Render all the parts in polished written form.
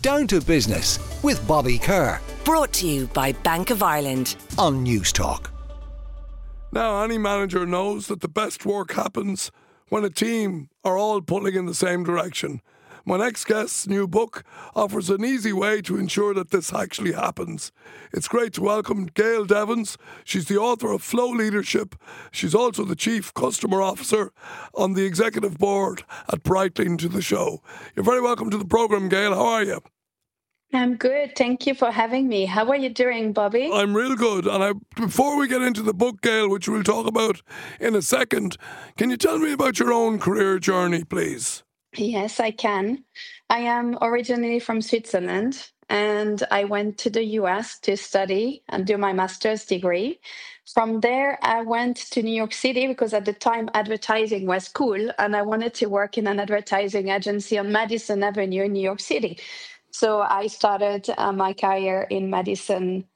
Down to Business with Bobby Kerr. Brought to you by Bank of Ireland on News Talk. Now, any manager knows that the best work happens when a team are all pulling in the same direction. My next guest's new book offers an easy way to ensure that this actually happens. It's great to welcome Gail Devins. She's the author of Flow Leadership. She's also the Chief Customer Officer on the Executive Board at Breitling to the show. You're very welcome to the programme, Gail. How are you? I'm good. Thank you for having me. How are you doing, Bobby? I'm real good. And before we get into the book, Gail, which we'll talk about in a second, can you tell me about your own career journey, please? Yes, I can. I am originally from Switzerland, and I went to the US to study and do my master's degree. From there, I went to New York City because at the time advertising was cool, and I wanted to work in an advertising agency on Madison Avenue in New York City. So I started my career in Madison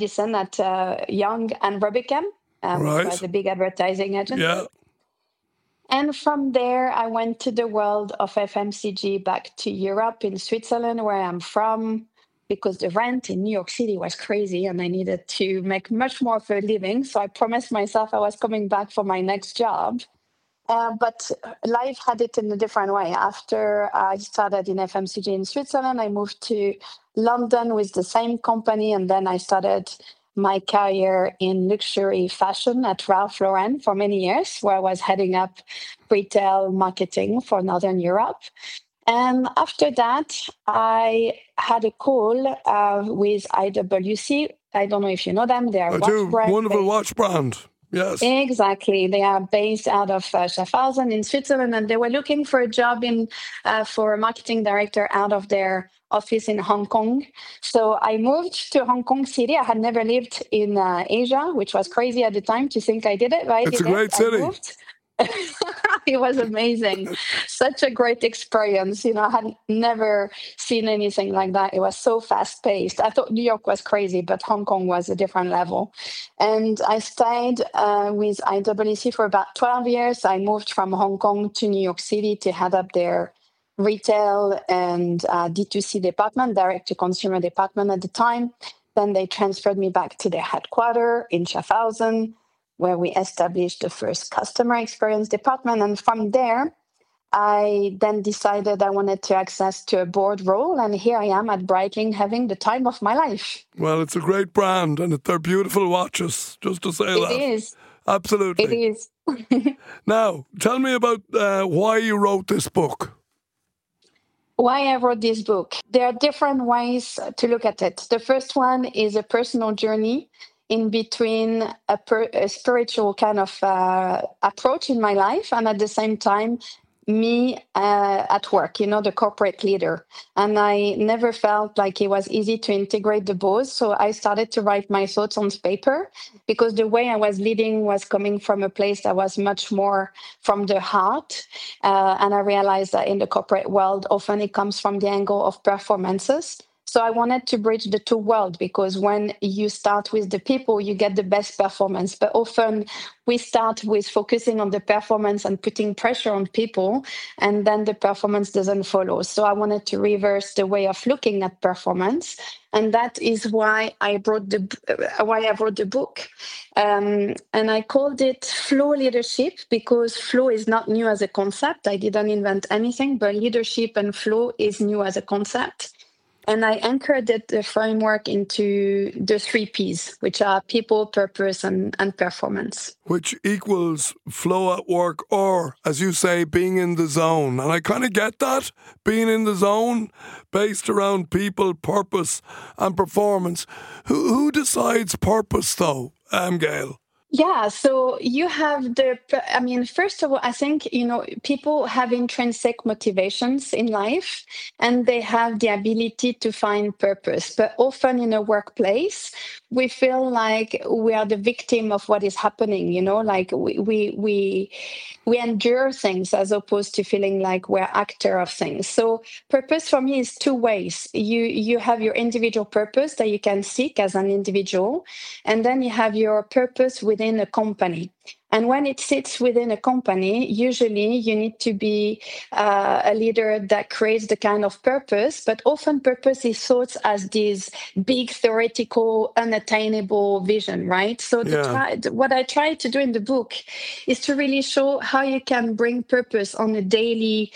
at Young and Rubicam, Right. which was a big advertising agency. Yeah. And from there, I went to the world of FMCG back to Europe in Switzerland, where I'm from, because the rent in New York City was crazy and I needed to make much more of a living. So I promised myself I was coming back for my next job. But life had it in a different way. After I started in FMCG in Switzerland, I moved to London with the same company, and then I started my career in luxury fashion at Ralph Lauren for many years, where I was heading up retail marketing for Northern Europe. And after that, I had a call with IWC. I don't know if you know them. They are I do. Wonderful watch brand. Yes. Exactly. They are based out of Schaffhausen in Switzerland, and they were looking for a job for a marketing director out of their office in Hong Kong. So I moved to Hong Kong City. I had never lived in Asia, which was crazy at the time to think I did it. But It's a great city. It was amazing. Such a great experience. I had never seen anything like that. It was so fast paced. I thought New York was crazy, but Hong Kong was a different level. And I stayed with IWC for about 12 years. I moved from Hong Kong to New York City to head up their retail and D2C department, direct to consumer department at the time. Then they transferred me back to their headquarters in Schaffhausen, where we established the first customer experience department. And from there, I then decided I wanted to access to a board role. And here I am at Breitling having the time of my life. Well, it's a great brand and they're beautiful watches, just to say that. It is. Absolutely. It is. Now, tell me about why you wrote this book. Why I wrote this book. There are different ways to look at it. The first one is a personal journey in between a spiritual kind of approach in my life, and at the same time, me at work, the corporate leader. And I never felt like it was easy to integrate the both. So I started to write my thoughts on paper, because the way I was leading was coming from a place that was much more from the heart. And I realized that in the corporate world, often it comes from the angle of performances. So I wanted to bridge the two worlds, because when you start with the people, you get the best performance. But often we start with focusing on the performance and putting pressure on people, and then the performance doesn't follow. So I wanted to reverse the way of looking at performance. And that is why I wrote the book. And I called it Flow Leadership, because flow is not new as a concept. I didn't invent anything, but leadership and flow is new as a concept. And I anchored the framework into the 3 Ps, which are people, purpose, and performance. Which equals flow at work, or, as you say, being in the zone. And I kind of get that, being in the zone, based around people, purpose, and performance. Who decides purpose, though, Gail? Yeah, so you have first of all, I think, people have intrinsic motivations in life and they have the ability to find purpose. But often in a workplace, we feel like we are the victim of what is happening, like we endure things as opposed to feeling like we're actor of things. So purpose for me is 2 ways. You have your individual purpose that you can seek as an individual, and then you have your purpose within a company. And when it sits within a company, usually you need to be a leader that creates the kind of purpose, but often purpose is thought as this big theoretical, unattainable vision, right? So Yeah. what I try to do in the book is to really show how you can bring purpose on a daily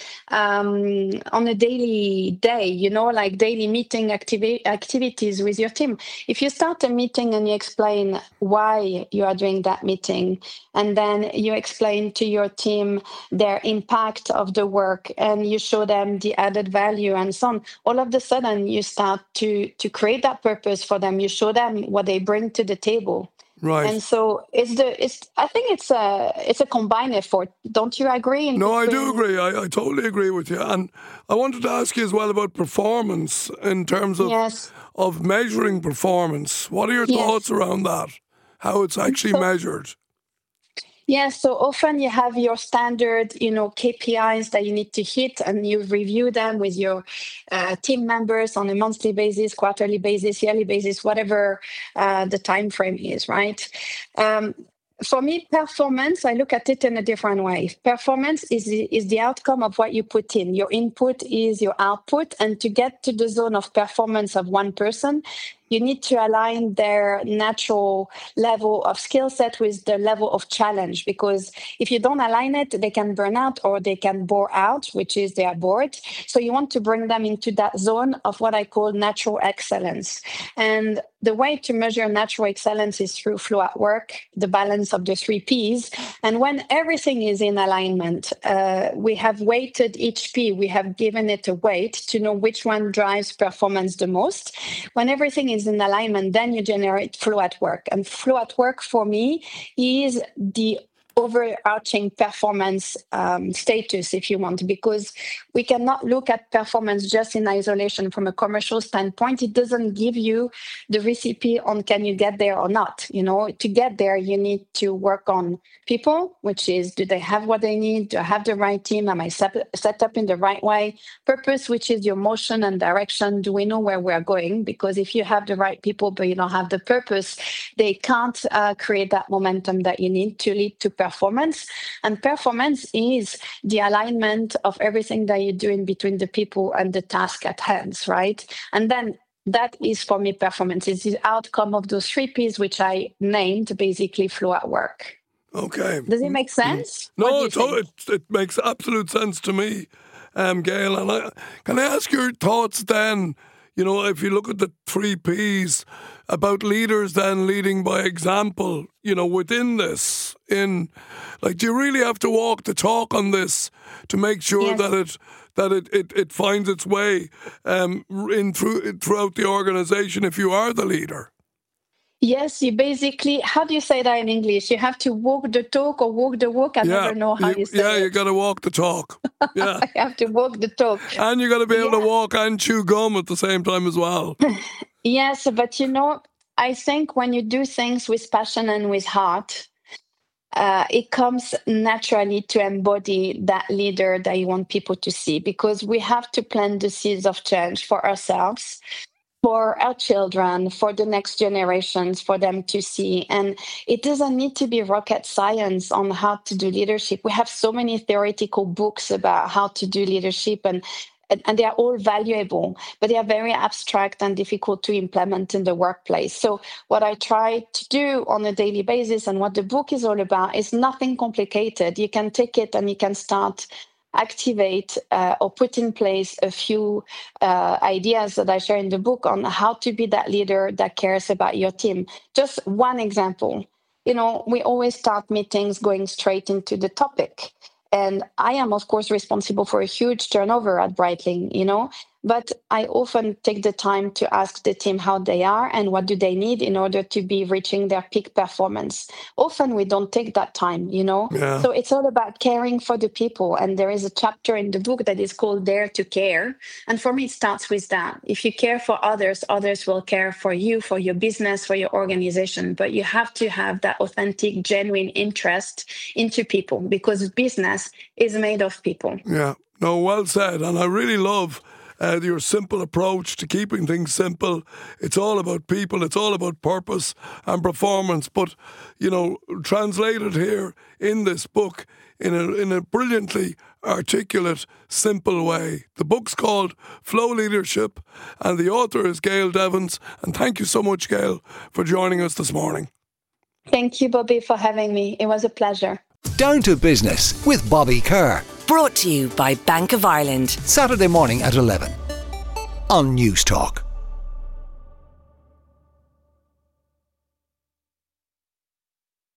day, like daily meeting activities with your team. If you start a meeting and you explain why you are doing that meeting, and then you explain to your team their impact of the work, and you show them the added value and so on, all of a sudden you start to create that purpose for them. You show them what they bring to the table. Right. And so I think it's a combined effort. Don't you agree? No, I do agree. I totally agree with you. And I wanted to ask you as well about performance in terms of Yes. of measuring performance. What are your Yes. thoughts around that? How it's actually measured? Yeah, so often you have your standard, KPIs that you need to hit, and you review them with your team members on a monthly basis, quarterly basis, yearly basis, whatever the time frame is, right? For me, performance, I look at it in a different way. Performance is the outcome of what you put in. Your input is your output. And to get to the zone of performance of one person, you need to align their natural level of skill set with the level of challenge. Because if you don't align it, they can burn out or they can bore out, which is they are bored. So you want to bring them into that zone of what I call natural excellence. And the way to measure natural excellence is through flow at work, the balance of the 3 Ps. And when everything is in alignment, we have weighted each P, we have given it a weight to know which one drives performance the most. When everything is in alignment, then you generate flow at work. And flow at work for me is the overarching performance status, if you want, because we cannot look at performance just in isolation from a commercial standpoint. It doesn't give you the recipe on can you get there or not. To get there, you need to work on people, which is, do they have what they need? Do I have the right team? Am I set up in the right way? Purpose, which is your motion and direction. Do we know where we're going? Because if you have the right people, but you don't have the purpose, they can't create that momentum that you need to lead to performance. And performance is the alignment of everything that you do in between the people and the task at hand, right? And then that is, for me, performance. It's the outcome of those 3 Ps, which I named basically flow at work. Okay. Does it make sense? No, it makes absolute sense to me, Gail. And can I ask your thoughts then, if you look at the 3 Ps, about leaders then leading by example, within this, do you really have to walk the talk on this to make sure Yes. that it finds its way throughout the organization if you are the leader? Yes, you basically, how do you say that in English? You have to walk the talk or walk the walk. I never know how you say it. You got to walk the talk. Yeah. I have to walk the talk. And you got to be able to walk and chew gum at the same time as well. Yes, but I think when you do things with passion and with heart, it comes naturally to embody that leader that you want people to see, because we have to plant the seeds of change for ourselves, for our children, for the next generations, for them to see. And it doesn't need to be rocket science on how to do leadership. We have so many theoretical books about how to do leadership, and they are all valuable, but they are very abstract and difficult to implement in the workplace. So what I try to do on a daily basis, and what the book is all about, is nothing complicated. You can take it and you can start activate or put in place a few ideas that I share in the book on how to be that leader that cares about your team. Just one example. We always start meetings going straight into the topic. And I am, of course, responsible for a huge turnover at Breitling, but I often take the time to ask the team how they are and what do they need in order to be reaching their peak performance. Often we don't take that time, Yeah. So it's all about caring for the people. And there is a chapter in the book that is called Dare to Care. And for me, it starts with that. If you care for others, others will care for you, for your business, for your organization. But you have to have that authentic, genuine interest into people, because business is made of people. Yeah. No, well said. And I really love your simple approach to keeping things simple. It's all about people, it's all about purpose and performance. But, translated here in this book in a brilliantly articulate, simple way. The book's called Flow Leadership, and the author is Gail Devins. And thank you so much, Gail, for joining us this morning. Thank you, Bobby, for having me. It was a pleasure. Down to Business with Bobby Kerr. Brought to you by Bank of Ireland. Saturday morning at 11 on News Talk.